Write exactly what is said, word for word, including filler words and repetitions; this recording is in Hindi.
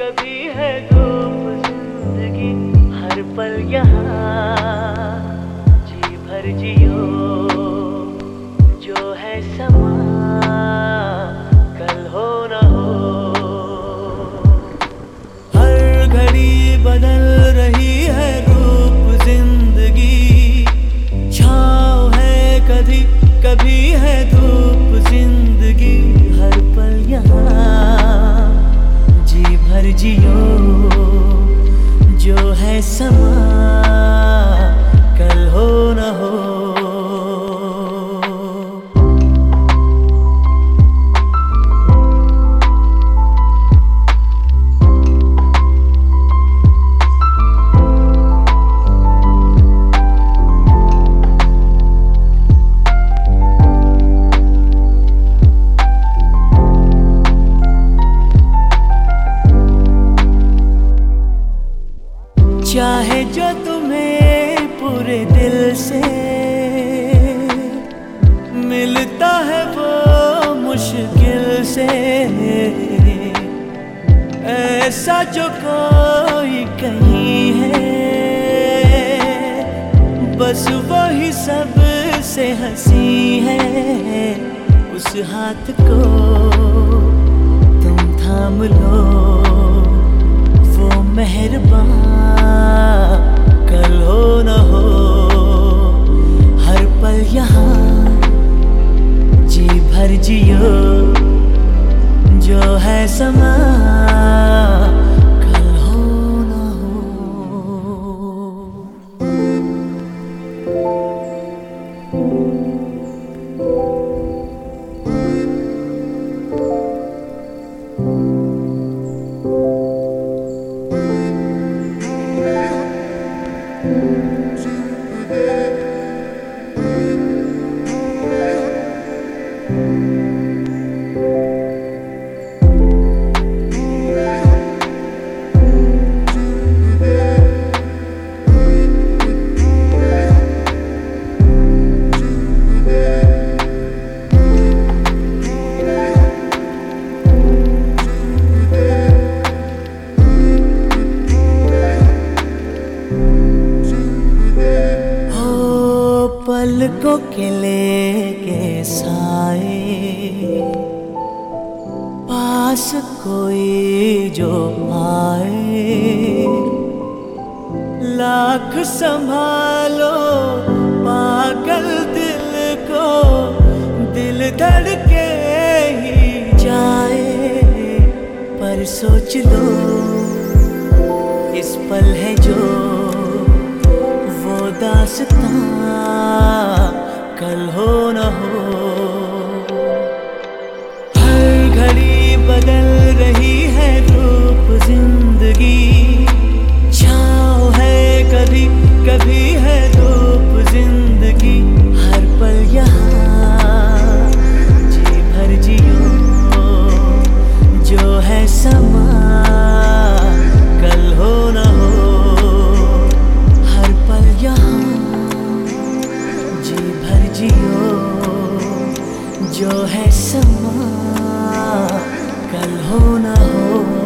कभी है धूप जिंदगी हर पल यहाँ जी भर जियो जो है समा कल हो न हो। हर घड़ी बदल रही है रूप जिंदगी, छाँव है कभी कभी है धूप जिंदगी हर पल यहाँ जी भर जियो जो है समा कल हो न हो। चाहे जो तुम्हें पूरे दिल से मिलता है वो मुश्किल से, ऐसा जो कोई कहीं है बस वही सब से हंसी है। उस हाथ को तुम थाम लो वो मेहरबान कल हो न हो। हर पल यहाँ जी भर जियो जो है समा कल हो न पलकों के लेके साए पास कोई जो आए, लाख संभालो पागल दिल को दिल धड़के ही जाए। पर सोच लो इस पल है जो वो दास्तां कल हो न हो। हर घड़ी बदल रही है रूप जिंदगी, छाँव है कभी कभी है धूप जिंदगी हर पल यहाँ जी भर जियो जो है समा कल हो न हो। हर पल यहाँ जी भर जियो जो है समा कल हो न हो।